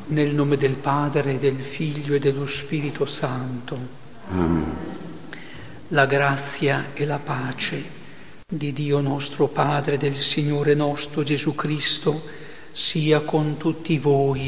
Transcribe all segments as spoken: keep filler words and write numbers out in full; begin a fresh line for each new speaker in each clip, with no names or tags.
Nel nome del Padre, del Figlio e dello Spirito Santo.
Amen.
La grazia e la pace di Dio nostro Padre, del Signore nostro Gesù Cristo, sia con tutti voi.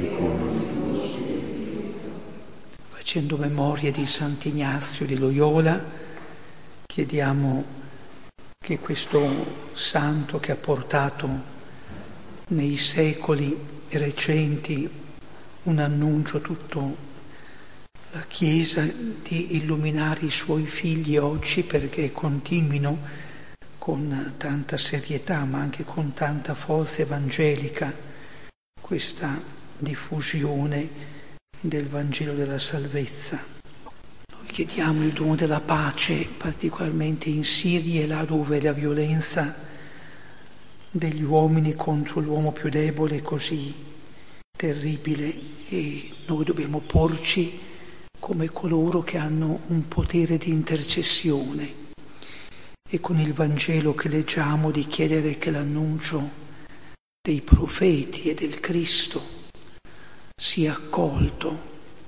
Facendo memoria di Sant'Ignazio di Loyola, chiediamo che questo santo che ha portato nei secoli recenti un annuncio a tutta la Chiesa di illuminare i suoi figli oggi perché continuino con tanta serietà ma anche con tanta forza evangelica questa diffusione del Vangelo della salvezza. Noi chiediamo il dono della pace, particolarmente in Siria, là dove la violenza degli uomini contro l'uomo più debole è così terribile, e noi dobbiamo porci come coloro che hanno un potere di intercessione e con il Vangelo che leggiamo di chiedere che l'annuncio dei profeti e del Cristo sia accolto,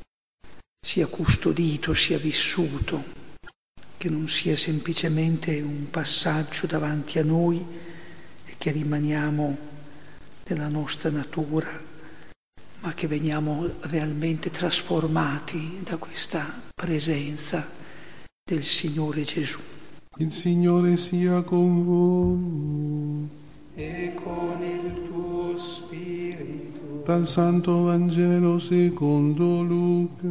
sia custodito, sia vissuto, che non sia semplicemente un passaggio davanti a noi e che rimaniamo nella nostra natura, ma che veniamo realmente trasformati da questa presenza del Signore Gesù.
Il Signore sia con voi
E con il tuo spirito.
Dal Santo Vangelo secondo Luca.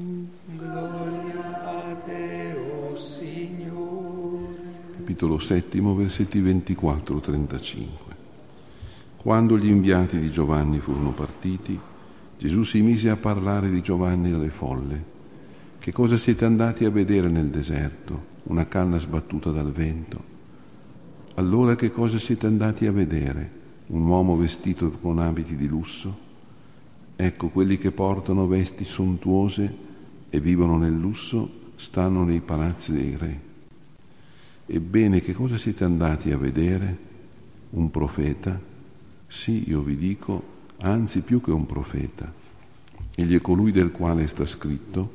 Gloria a te, o Signore.
Capitolo settimo, versetti ventiquattro trentacinque. Quando gli inviati di Giovanni furono partiti, Gesù si mise a parlare di Giovanni alle folle. Che cosa siete andati a vedere nel deserto? Una canna sbattuta dal vento? Allora che cosa siete andati a vedere? Un uomo vestito con abiti di lusso? Ecco, quelli che portano vesti sontuose e vivono nel lusso stanno nei palazzi dei re. Ebbene, che cosa siete andati a vedere? Un profeta? Sì, io vi dico, anzi più che un profeta. Egli è colui del quale sta scritto: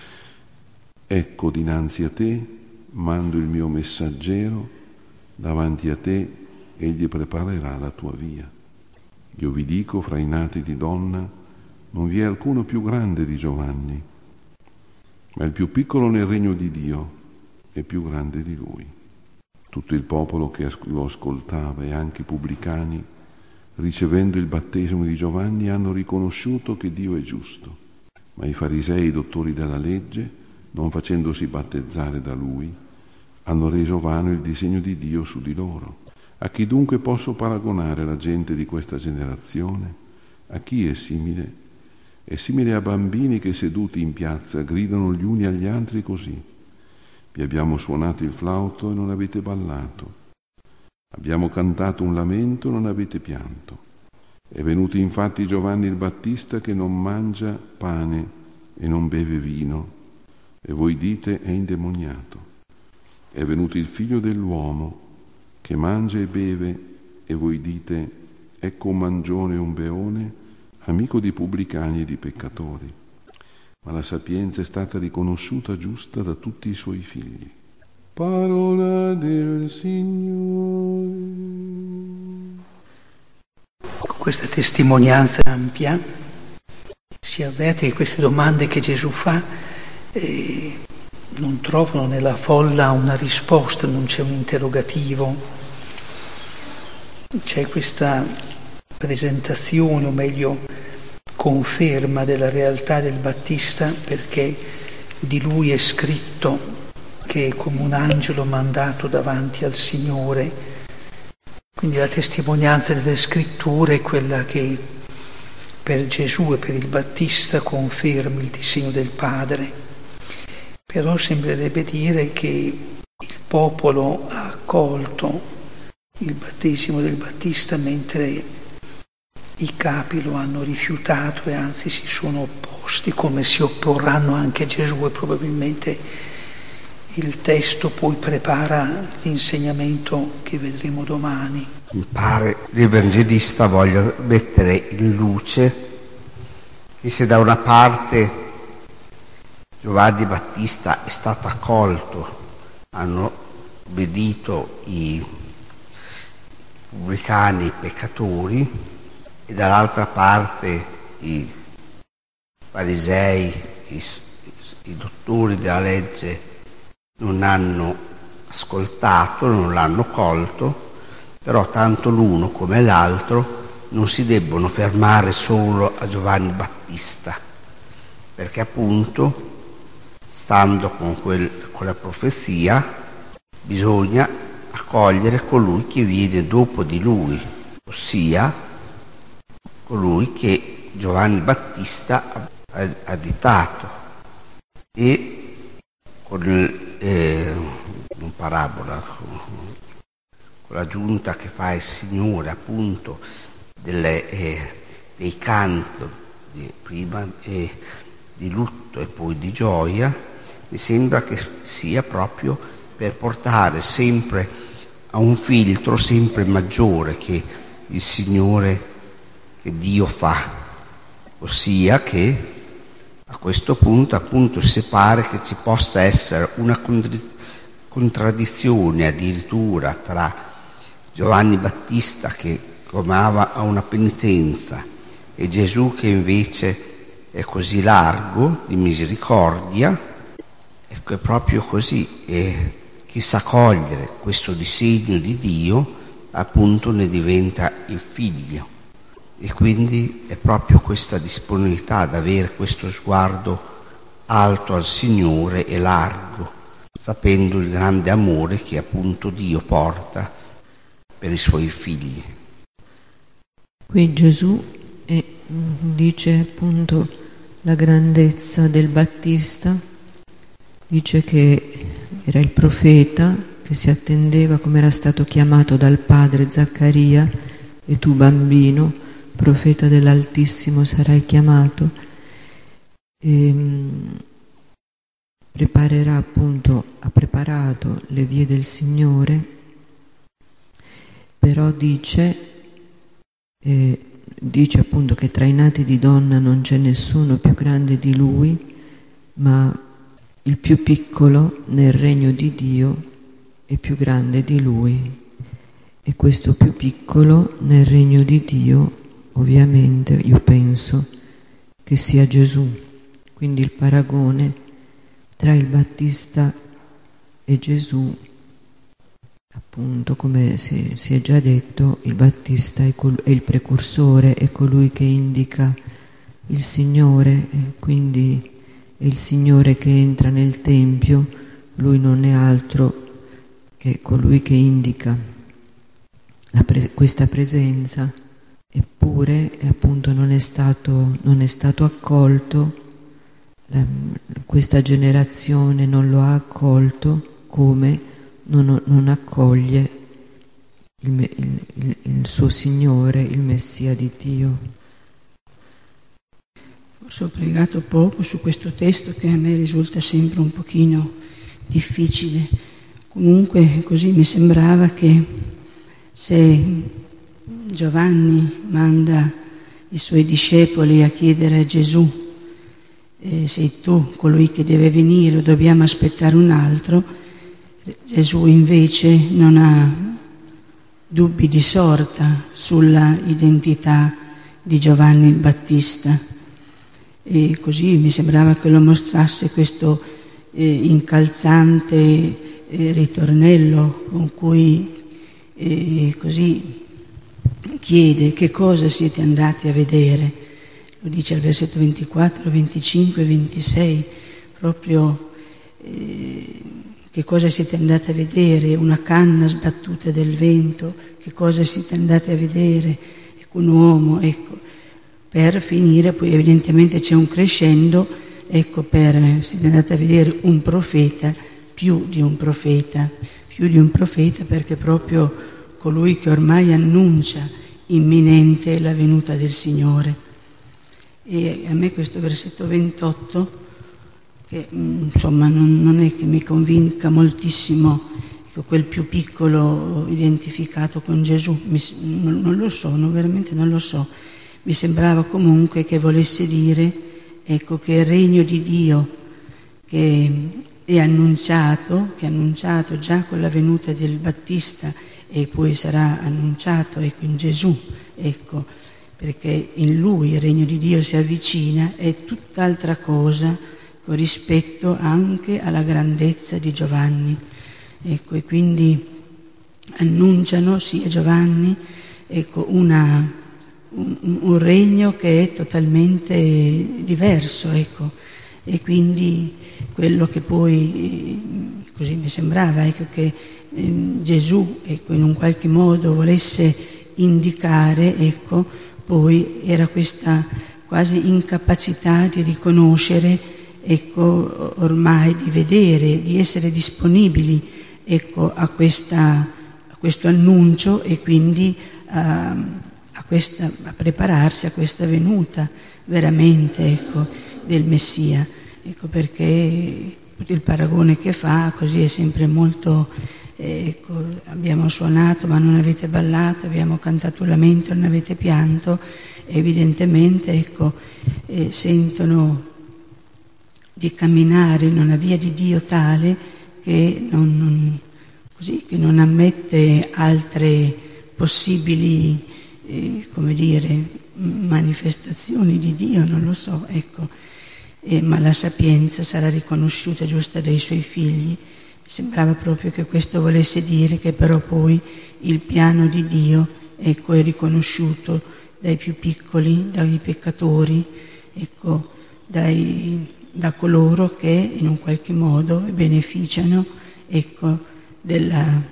ecco, dinanzi a te mando il mio messaggero, davanti a te egli preparerà la tua via. Io vi dico, fra i nati di donna non vi è alcuno più grande di Giovanni, ma il più piccolo nel regno di Dio è più grande di lui. Tutto il popolo che lo ascoltava e anche i pubblicani, ricevendo il battesimo di Giovanni, hanno riconosciuto che Dio è giusto. Ma i farisei, i dottori della legge, non facendosi battezzare da lui, hanno reso vano il disegno di Dio su di loro. A chi dunque posso paragonare la gente di questa generazione? A chi è simile? È simile a bambini che seduti in piazza gridano gli uni agli altri così: vi abbiamo suonato il flauto e non avete ballato. Abbiamo cantato un lamento e non avete pianto. È venuto infatti Giovanni il Battista che non mangia pane e non beve vino, e voi dite è indemoniato. È venuto il Figlio dell'uomo che mangia e beve, e voi dite ecco un mangione e un beone, amico di pubblicani e di peccatori. Ma la sapienza è stata riconosciuta giusta da tutti i suoi figli. Parola del Signore.
Con questa testimonianza ampia si avverte che queste domande che Gesù fa eh, non trovano nella folla una risposta, non c'è un interrogativo, c'è questa presentazione, o meglio conferma della realtà del Battista, perché di lui è scritto che è come un angelo mandato davanti al Signore. Quindi la testimonianza delle scritture è quella che per Gesù e per il Battista conferma il disegno del Padre. Però sembrerebbe dire che il popolo ha accolto il battesimo del Battista mentre i capi lo hanno rifiutato e anzi si sono opposti, come si opporranno anche a Gesù, e probabilmente il testo poi prepara l'insegnamento che vedremo domani.
Mi pare l'Evangelista voglia mettere in luce che se da una parte Giovanni Battista è stato accolto, hanno obbedito i pubblicani, i peccatori, e dall'altra parte i farisei, i, i dottori della legge non hanno ascoltato, non l'hanno colto, però tanto l'uno come l'altro non si debbono fermare solo a Giovanni Battista, perché appunto, stando con, quel, con la profezia, bisogna accogliere colui che viene dopo di lui, ossia colui che Giovanni Battista ha additato. E con il, eh, in parabola, con, con l'aggiunta che fa il Signore appunto delle, eh, dei canti di, prima eh, di lutto e poi di gioia, mi sembra che sia proprio per portare sempre a un filtro sempre maggiore che il Signore, che Dio fa, ossia che a questo punto appunto si pare che ci possa essere una contraddizione addirittura tra Giovanni Battista che chiamava a una penitenza e Gesù che invece è così largo di misericordia. Ecco, è proprio così, e chi sa cogliere questo disegno di Dio appunto ne diventa il figlio. E quindi è proprio questa disponibilità ad avere questo sguardo alto al Signore e largo, sapendo il grande amore che appunto Dio porta per i suoi figli.
Qui Gesù è, dice appunto la grandezza del Battista, dice che era il profeta che si attendeva, come era stato chiamato dal padre Zaccaria: e tu, bambino, profeta dell'Altissimo sarai chiamato. E preparerà appunto, ha preparato le vie del Signore, però dice, eh, dice appunto che tra i nati di donna non c'è nessuno più grande di lui, ma il più piccolo nel regno di Dio è più grande di lui. E questo più piccolo nel regno di Dio, ovviamente, io penso che sia Gesù. Quindi il paragone tra il Battista e Gesù, appunto, come si, si è già detto, il Battista è, col, è il precursore, è colui che indica il Signore, e quindi è il Signore che entra nel Tempio. Lui non è altro che colui che indica la pre- questa presenza. Eppure appunto non è stato, non è stato accolto, la, questa generazione non lo ha accolto, come non, non accoglie il, il, il, il suo Signore, il Messia di Dio.
Forse ho pregato poco su questo testo che a me risulta sempre un pochino difficile. Comunque così mi sembrava che se Giovanni manda i suoi discepoli a chiedere a Gesù: eh, sei tu colui che deve venire o dobbiamo aspettare un altro? Gesù invece non ha dubbi di sorta sulla identità di Giovanni il Battista, e così mi sembrava che lo mostrasse questo eh, incalzante eh, ritornello con cui eh, così chiede: che cosa siete andati a vedere? Lo dice al versetto ventiquattro, venticinque e ventisei, proprio eh, che cosa siete andati a vedere? Una canna sbattuta del vento? Che cosa siete andati a vedere? Ecco, un uomo, ecco, per finire, poi evidentemente c'è un crescendo, ecco, per siete andati a vedere un profeta, più di un profeta, più di un profeta, perché proprio colui che ormai annuncia imminente la venuta del Signore. E a me questo versetto ventotto, che insomma non, non è che mi convinca moltissimo, ecco, quel più piccolo identificato con Gesù, mi, non, non lo so, non, veramente non lo so,
mi sembrava comunque che volesse dire, ecco, che il regno di Dio che è annunciato, che è annunciato già con la venuta del Battista e poi sarà annunciato, ecco, in Gesù, ecco, perché in Lui il regno di Dio si avvicina, è tutt'altra cosa con rispetto anche alla grandezza di Giovanni. Ecco, e quindi annunciano sia Giovanni, ecco, una, un, un regno che è totalmente diverso, ecco, e quindi quello che poi, così mi sembrava, ecco, che eh, Gesù, ecco, in un qualche modo volesse indicare, ecco, poi era questa quasi incapacità di riconoscere, ecco, ormai di vedere, di essere disponibili, ecco, a, questa, a questo annuncio e quindi a, a, questa, a prepararsi a questa venuta veramente, ecco, del Messia. Ecco perché il paragone che fa così è sempre molto, eh, ecco, abbiamo suonato ma non avete ballato, abbiamo cantato un lamento, non avete pianto, evidentemente, ecco, eh, sentono di camminare in una via di Dio tale che non, non, così, che non ammette altre possibili, eh, come dire, manifestazioni di Dio, non lo so, ecco, eh, ma la sapienza sarà riconosciuta giusta dai suoi figli. Mi sembrava proprio che questo volesse dire che però poi il piano di Dio, ecco, è riconosciuto dai più piccoli, dai peccatori, ecco, dai, da coloro che in un qualche modo beneficiano, ecco, della,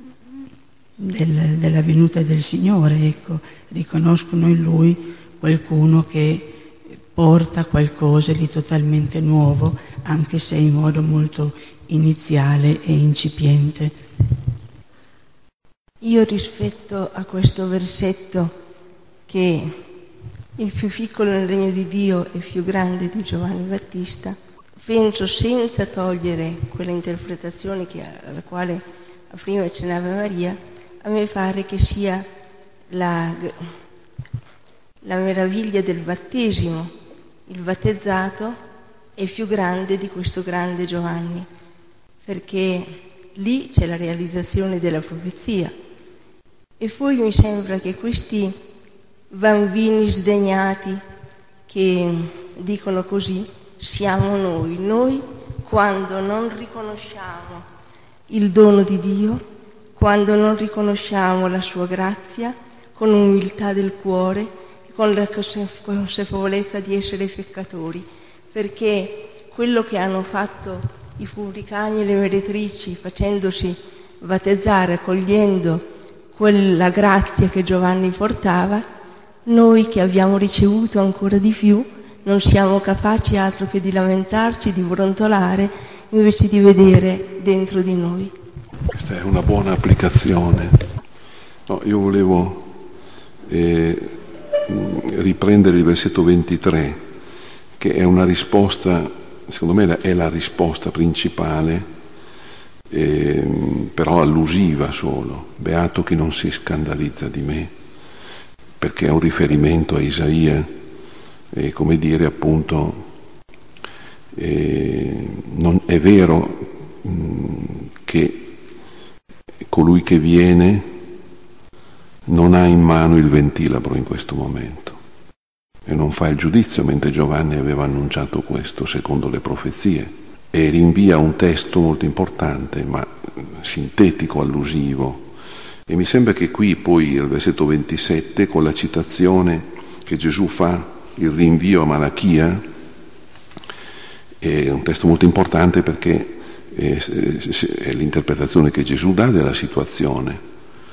del, della venuta del Signore, ecco, riconoscono in Lui qualcuno che porta qualcosa di totalmente nuovo, anche se in modo molto iniziale e incipiente.
Io rispetto a questo versetto che il più piccolo nel regno di Dio è più grande di Giovanni Battista, penso, senza togliere quella interpretazione che, alla quale prima accennava Maria, a me pare che sia la, la meraviglia del battesimo. Il battezzato è più grande di questo grande Giovanni, perché lì c'è la realizzazione della profezia. E poi mi sembra che questi bambini sdegnati che dicono così siamo noi, noi quando non riconosciamo il dono di Dio, quando non riconosciamo la sua grazia, con umiltà del cuore, con la consapevolezza di essere peccatori, perché quello che hanno fatto i pubblicani e le meretrici facendosi battezzare, accogliendo quella grazia che Giovanni portava, noi che abbiamo ricevuto ancora di più non siamo capaci altro che di lamentarci, di brontolare, invece di vedere dentro di noi.
Questa è una buona applicazione. No, io volevo eh, riprendere il versetto ventitré, che è una risposta, secondo me è la risposta principale, eh, però allusiva solo. Beato chi non si scandalizza di me, perché è un riferimento a Isaia, e come dire appunto, eh, non è vero mh, che colui che viene non ha in mano il ventilabro in questo momento e non fa il giudizio, mentre Giovanni aveva annunciato questo secondo le profezie, e rinvia un testo molto importante ma sintetico, allusivo. E mi sembra che qui poi al versetto ventisette, con la citazione che Gesù fa, il rinvio a Malachia, è un testo molto importante perché è l'interpretazione che Gesù dà della situazione.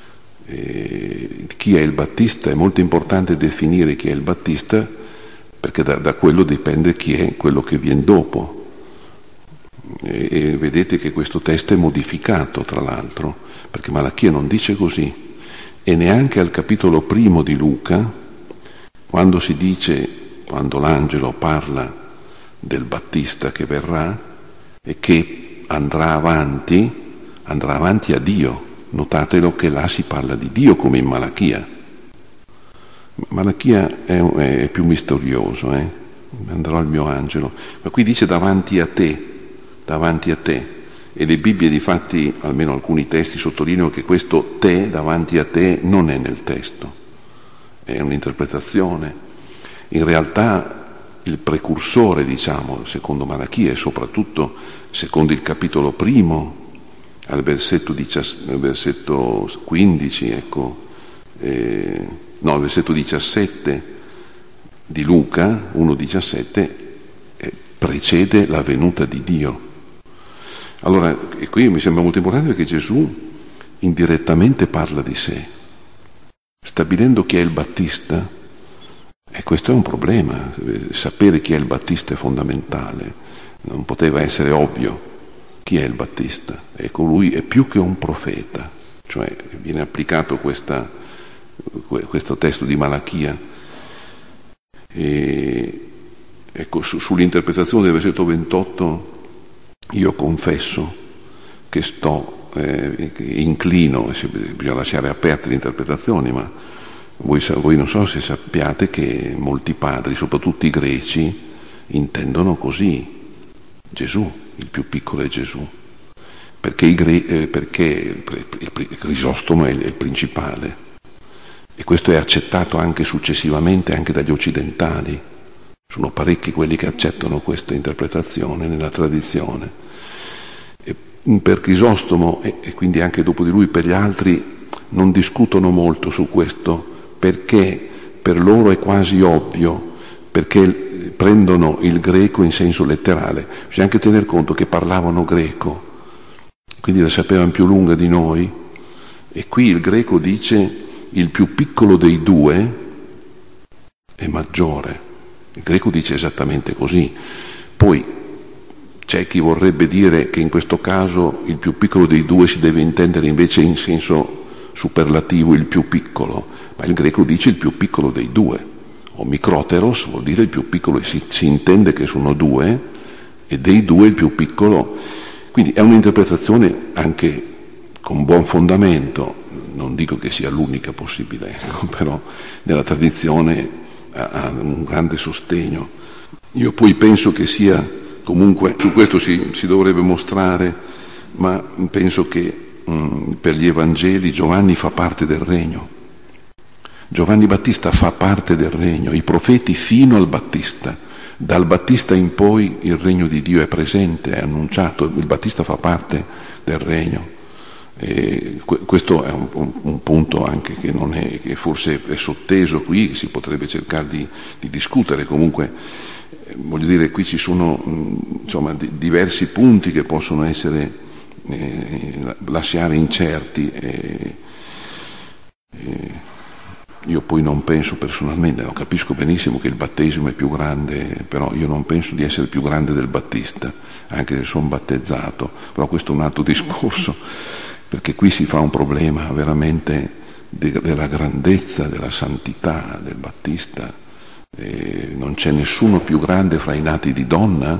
E chi è il Battista? È molto importante definire chi è il Battista, perché da, da quello dipende chi è quello che viene dopo. E, e vedete che questo testo è modificato, tra l'altro, perché Malachia non dice così, e neanche al capitolo primo di Luca, quando si dice, quando l'angelo parla del Battista che verrà e che andrà avanti, andrà avanti a Dio. Notatelo che là si parla di Dio come in Malachia. Malachia è, è più misterioso, eh? Andrò al mio angelo, ma qui dice davanti a te, davanti a te, e le Bibbie difatti, almeno alcuni testi sottolineano che questo te davanti a te non è nel testo, è un'interpretazione. In realtà il precursore, diciamo, secondo Malachia e soprattutto secondo il capitolo primo, al versetto, diciassette, versetto quindici, ecco, eh, no, al versetto diciassette di Luca uno diciassette, eh, precede la venuta di Dio. Allora, e qui mi sembra molto importante perché Gesù indirettamente parla di sé, stabilendo chi è il Battista, e questo è un problema, sapere chi è il Battista è fondamentale, non poteva essere ovvio chi è il Battista, e colui è più che un profeta, cioè viene applicato questa, questo testo di Malachia. E, ecco, su, sull'interpretazione del versetto ventotto io confesso che sto, eh, inclino, bisogna lasciare aperte le interpretazioni, ma voi, voi non so se sappiate che molti padri, soprattutto i greci, intendono così Gesù, il più piccolo è Gesù, perché, i gre- eh, perché il, il Crisostomo è il, il principale, e questo è accettato anche successivamente anche dagli occidentali. Sono parecchi quelli che accettano questa interpretazione nella tradizione. E per Crisostomo, e, e quindi anche dopo di lui per gli altri, non discutono molto su questo, perché per loro è quasi ovvio, perché prendono il greco in senso letterale. Bisogna anche tener conto che parlavano greco, quindi la sapevano più lunga di noi, e qui il greco dice il più piccolo dei due è maggiore. Il greco dice esattamente così. Poi c'è chi vorrebbe dire che in questo caso il più piccolo dei due si deve intendere invece in senso superlativo, il più piccolo, ma il greco dice il più piccolo dei due. O microteros vuol dire il più piccolo, si, si intende che sono due, e dei due il più piccolo. Quindi è un'interpretazione anche con buon fondamento, non dico che sia l'unica possibile, ecco, però nella tradizione ha un grande sostegno. Io poi penso che sia, comunque su questo si, si dovrebbe mostrare, ma penso che mh, per gli Evangeli Giovanni fa parte del regno. Giovanni Battista fa parte del regno, i profeti fino al Battista. Dal Battista in poi il regno di Dio è presente, è annunciato, il Battista fa parte del regno. E questo è un, un, un punto anche che, non è, che forse è sotteso qui, si potrebbe cercare di, di discutere. Comunque eh, voglio dire, qui ci sono mh, insomma di, diversi punti che possono essere eh, lasciare incerti, e, e io poi non penso personalmente, no, capisco benissimo che il battesimo è più grande, però io non penso di essere più grande del Battista, anche se sono battezzato, però questo è un altro discorso, perché qui si fa un problema veramente de, della grandezza, della santità del Battista. E non c'è nessuno più grande fra i nati di donna,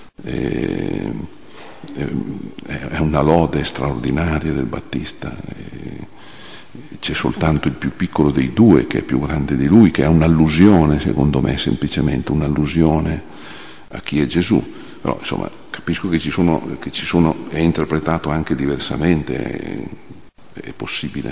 e, e, è una lode straordinaria del Battista. E, c'è soltanto il più piccolo dei due che è più grande di lui, che è un'allusione, secondo me, semplicemente un'allusione a chi è Gesù. Però insomma capisco che ci sono, che ci sono è interpretato anche diversamente, è, è possibile.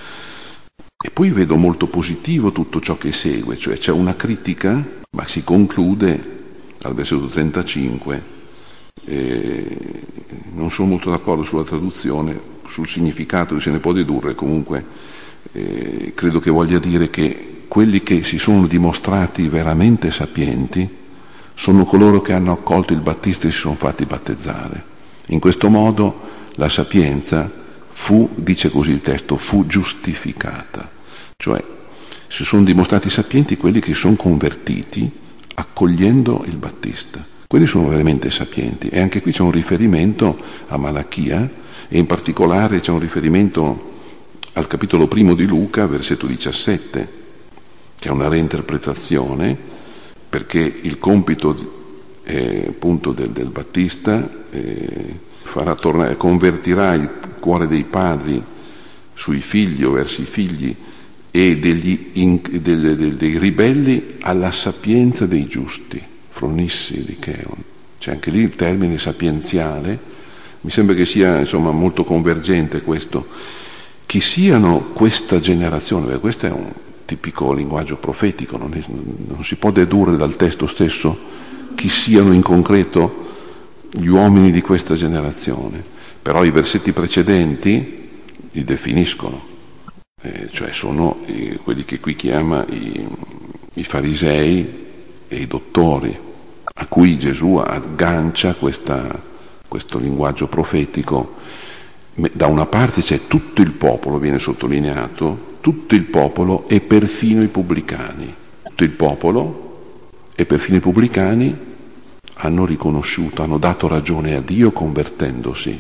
E poi vedo molto positivo tutto ciò che segue, cioè c'è una critica, ma si conclude al versetto trentacinque. Eh, non sono molto d'accordo sulla traduzione, sul significato che se ne può dedurre, comunque eh, credo che voglia dire che quelli che si sono dimostrati veramente sapienti sono coloro che hanno accolto il Battista e si sono fatti battezzare. In questo modo la sapienza fu, dice così il testo, fu giustificata, cioè si sono dimostrati sapienti quelli che si sono convertiti accogliendo il Battista. Quelli sono veramente sapienti, e anche qui c'è un riferimento a Malachia, e in particolare c'è un riferimento al capitolo primo di Luca, versetto diciassette, che è una reinterpretazione, perché il compito eh, appunto del, del Battista eh, farà tornare, convertirà il cuore dei padri sui figli o verso i figli, e degli in, dei, dei, dei ribelli alla sapienza dei giusti, fronissi licheon. C'è anche lì il termine sapienziale, mi sembra che sia insomma molto convergente questo. Chi siano questa generazione, perché questo è un tipico linguaggio profetico, non, è, non si può dedurre dal testo stesso chi siano in concreto gli uomini di questa generazione, però i versetti precedenti li definiscono, eh, cioè sono eh, quelli che qui chiama i, i farisei e i dottori, a cui Gesù aggancia questa, questo linguaggio profetico. Da una parte c'è tutto il popolo, viene sottolineato, tutto il popolo e perfino i pubblicani. Tutto il popolo e perfino i pubblicani hanno riconosciuto, hanno dato ragione a Dio convertendosi.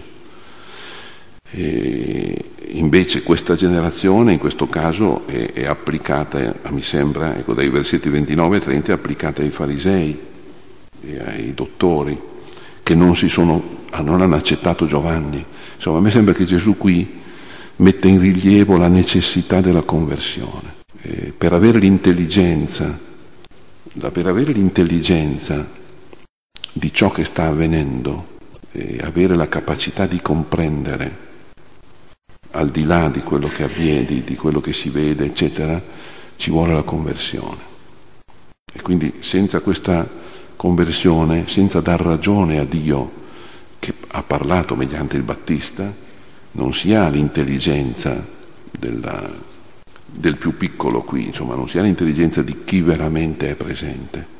E invece questa generazione in questo caso è, è applicata, mi sembra, ecco, dai versetti ventinove e trenta, è applicata ai farisei e ai dottori che non si sono, non hanno accettato Giovanni. Insomma, a me sembra che Gesù qui mette in rilievo la necessità della conversione. Eh, per avere l'intelligenza, la, per avere l'intelligenza di ciò che sta avvenendo, e avere la capacità di comprendere al di là di quello che avviene, di, di quello che si vede, eccetera, ci vuole la conversione. E quindi senza questa conversione, senza dar ragione a Dio che ha parlato mediante il Battista, non si ha l'intelligenza della, del più piccolo qui, insomma, non si ha l'intelligenza di chi veramente è presente.